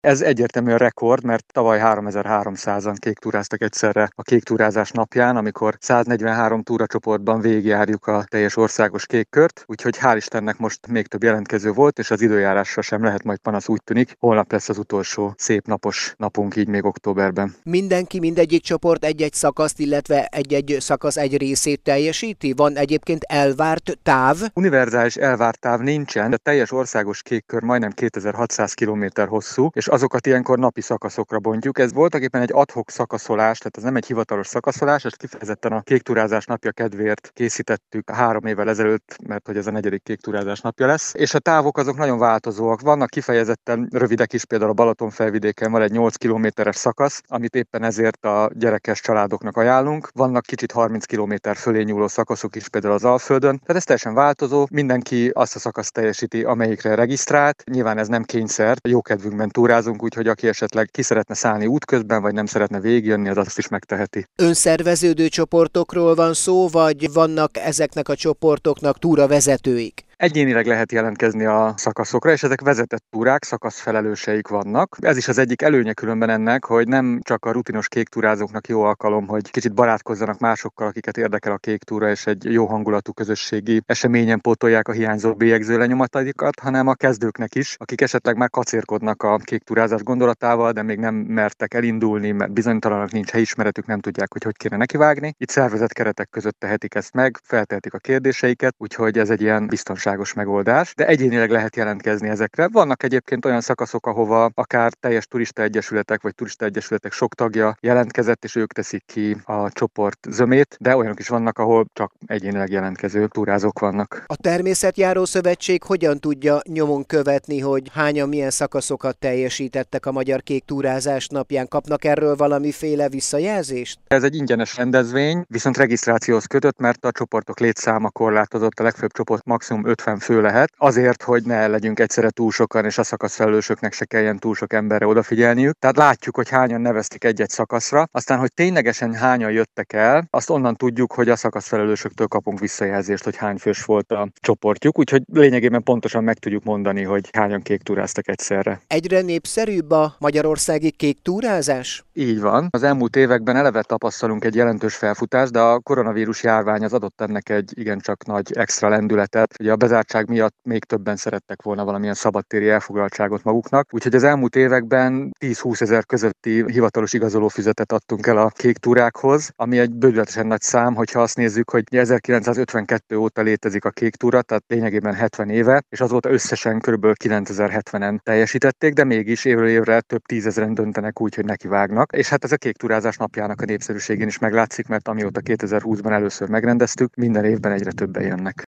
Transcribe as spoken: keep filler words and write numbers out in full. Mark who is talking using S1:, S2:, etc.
S1: Ez egyértelműen rekord, mert tavaly háromezer-háromszázan kéktúráztak egyszerre a kéktúrázás napján, amikor száznegyvenhárom túracsoportban végigjárjuk a teljes országos kékkört, úgyhogy hál' Istennek most még több jelentkező volt, és az időjárásra sem lehet majd panasz, úgy tűnik. Holnap lesz az utolsó szép napos napunk, így még októberben.
S2: Mindenki, mindegyik csoport egy-egy szakaszt, illetve egy-egy szakasz egy részét teljesíti? Van egyébként elvárt táv?
S1: Univerzális elvárt táv nincsen, a teljes országos kékkör majdnem kétezer-hatszáz kilométer hosszú, és azokat ilyenkor napi szakaszokra bontjuk. Ez voltaképpen egy ad hoc szakaszolás, tehát ez nem egy hivatalos szakaszolás, ezt kifejezetten a kéktúrázás napja kedvéért készítettük három évvel ezelőtt, mert hogy ez a negyedik kéktúrázás napja lesz. És a távok azok nagyon változóak. Vannak kifejezetten rövidek is, például a Balaton felvidéken van egy nyolc kilométeres szakasz, amit éppen ezért a gyerekes családoknak ajánlunk. Vannak kicsit harminc kilométer fölé nyúló szakaszok is, például az Alföldön. Tehát ez teljesen változó. Mindenki azt a szakaszt teljesíti, amelyikre regisztrált. Nyilván ez nem kényszer, jókedvünkben túrázunk, úgyhogy aki esetleg ki szeretne szállni útközben, vagy nem szeretne végigjönni, az azt is megteheti.
S2: Önszerveződő csoportokról van szó, vagy vannak ezeknek a csoportoknak túravezetőik?
S1: Egyénileg lehet jelentkezni a szakaszokra, és ezek vezetett túrák, szakaszfelelőseik vannak. Ez is az egyik előnye különben ennek, hogy nem csak a rutinos kéktúrázóknak jó alkalom, hogy kicsit barátkozzanak másokkal, akiket érdekel a kéktúra, és egy jó hangulatú közösségi eseményen pótolják a hiányzó bélyegző lenyomataikat, hanem a kezdőknek is, akik esetleg már kacérkodnak a kéktúrázás gondolatával, de még nem mertek elindulni, mert bizonytalanak, nincs helyismeretük, nem tudják, hogy hogy kéne nekivágni. Itt szervezett keretek között tehetik ezt meg, feltehetik a kérdéseiket, úgyhogy ez egy ilyen biztonságos megoldás, de egyénileg lehet jelentkezni ezekre. Vannak egyébként olyan szakaszok, ahova akár teljes turistaegyesületek vagy turistaegyesületek sok tagja jelentkezett, és ők teszik ki a csoport zömét, de olyanok is vannak, ahol csak egyénileg jelentkező túrázók vannak.
S2: A Természetjáró Szövetség hogyan tudja nyomon követni, hogy hányan milyen szakaszokat teljesítettek a Magyar Kéktúrázás napján? Kapnak erről valamiféle visszajelzést?
S1: Ez egy ingyenes rendezvény, viszont regisztrációhoz kötött, mert a csoportok létszáma korlátozott, a legfőbb csoport maximum ötven fő lehet, azért, hogy ne legyünk egyszerre túl sokan, és a szakaszfelelősöknek se kelljen túl sok emberre odafigyelniük. Tehát látjuk, hogy hányan nevezték egy-egy szakaszra, aztán, hogy ténylegesen hányan jöttek el, azt onnan tudjuk, hogy a szakaszfelelősöktől kapunk visszajelzést, hogy hány fős volt a csoportjuk, úgyhogy lényegében pontosan meg tudjuk mondani, hogy hányan kéktúráztak egyszerre.
S2: Egyre népszerűbb a magyarországi kéktúrázás?
S1: Így van. Az elmúlt években eleve tapasztalunk egy jelentős felfutást, de a koronavírus járvány az adott ennek egy igencsak nagy extra lendületet. Ugye a bezártság miatt még többen szerettek volna valamilyen szabadtéri elfoglaltságot maguknak, úgyhogy az elmúlt években tíz-húsz ezer közötti hivatalos igazolófüzetet adtunk el a kéktúrákhoz, ami egy bődületesen nagy szám, hogyha azt nézzük, hogy ezerkilencszázötvenkettő óta létezik a kéktúra, tehát lényegében hetven éve, és azóta összesen kb. kilencezer-hetvenen teljesítették, de mégis évről évre több tízezren döntenek úgy, hogy nekivágnak. És hát ez a kéktúrázás napjának a népszerűségén is meglátszik, mert amióta kétezer-húszban először megrendeztük, minden évben egyre többen jönnek.